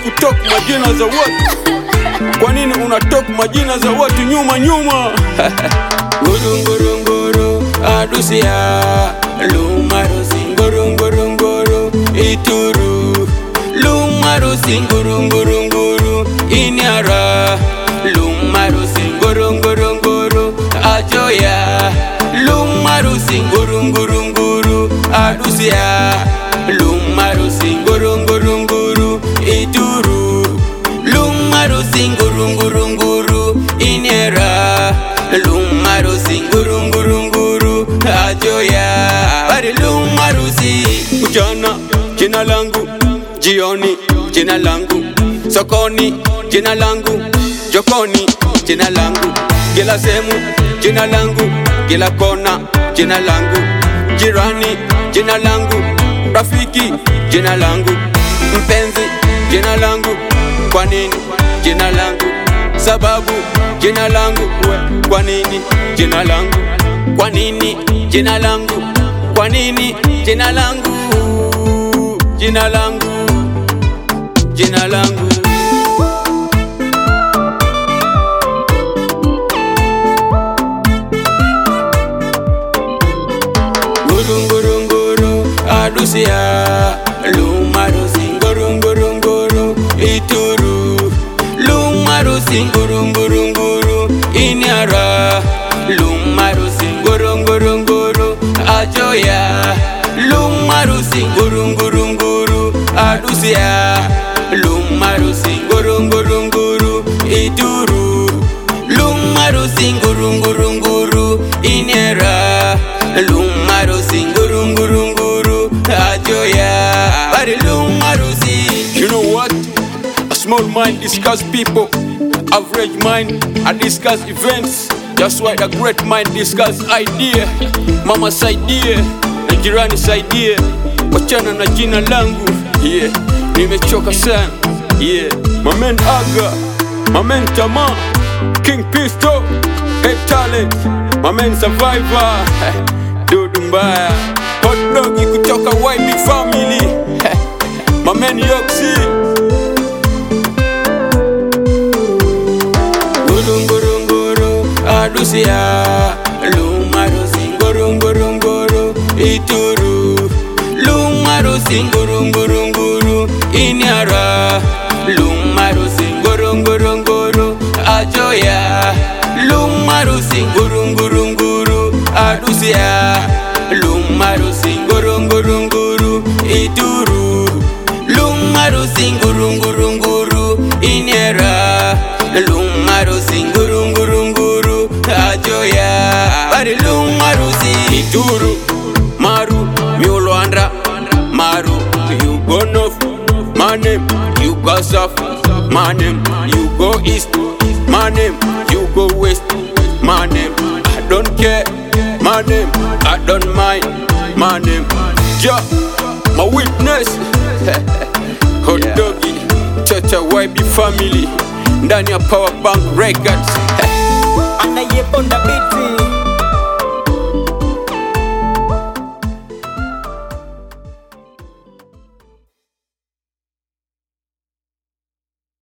kutok majina za watu? Kwa nini unatok majina za watu nyuma nyuma? Ngurungurunguru adusia lumarusi ngurungurunguru ituru lumarusi ngurungurunguru inyara lumarusi ngurungurunguru ajoya lumarusi ngurungurunguru adusia lumarusi ngurungurunguru ituru lumarusi ngurungurunguru inyara lumarusi ngurungurunguru ajoya bari lumarusi ujana jina langu jioni jina langu sokoni jina langu jokoni jina langu kila sehemu jina langu kila kona jina langu jirani jina langu rafiki jina langu mpenzi jina langu kwa nini jina langu sababu jina langu kwa nini jina langu kwa nini jina langu kwa nini jina langu jina langu jina langu ngurungurunguru adusia lumarusi ngurungurunguru ituru lumarusi ngurungurunguru inyara lumarusi ngurungurunguru ajoya lumarusi ngurungurunguru adusia lumarusi ngurungurunguru ituru lumarusi ngurungurunguru inyara lumarusi ngurungurunguru ajoya bari lumarusi. You know what? A small mind discuss people, average mind I discuss events. That's why a great mind discuss idea. Mama's idea na jirani's idea. Wachana na jina langu, yeah. Nimechoka sana, yeah. Mamen Aga, Mamen Tama, King Pisto, Head Talent, Mamen Survivor, Dudu Mbaya, Hot Doggy kutoka YB Family, Mamen Yoxi. Ngurungurunguru adusia lumarusi ngurungurunguru ituru lumarusi ngurungurunguru inyara lumarusi ngurungurunguru ajoya lumarusi ngurungurunguru adusia lumarusi ngurungurunguru ituru lumarusi ngurungurunguru inyara lumarusi ngurungurunguru ajoya bari lumarusi ituru maru miulwandra maru you go north my name you go south my name you go east my name you go west my name I don't care my name I don't mind my name ja my witness Hot Doggy Chacha YB Family ndani ya Power Bank Records. Anayeponda biti